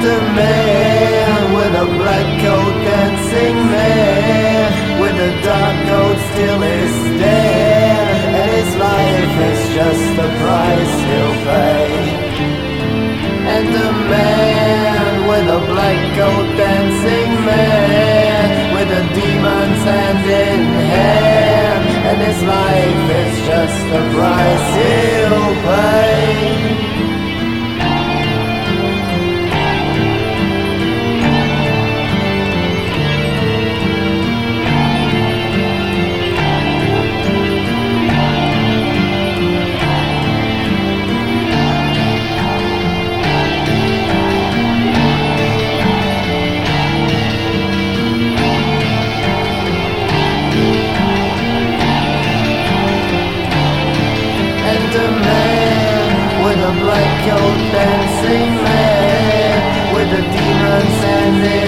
a man with a black coat dancing man, with a dark coat still is dead, and his life is just the price he'll pay. And the man with a black coat dancing man, with the demons hand in hand, and his life is just the price he'll pay. The man with a black coat dancing man, with the demons and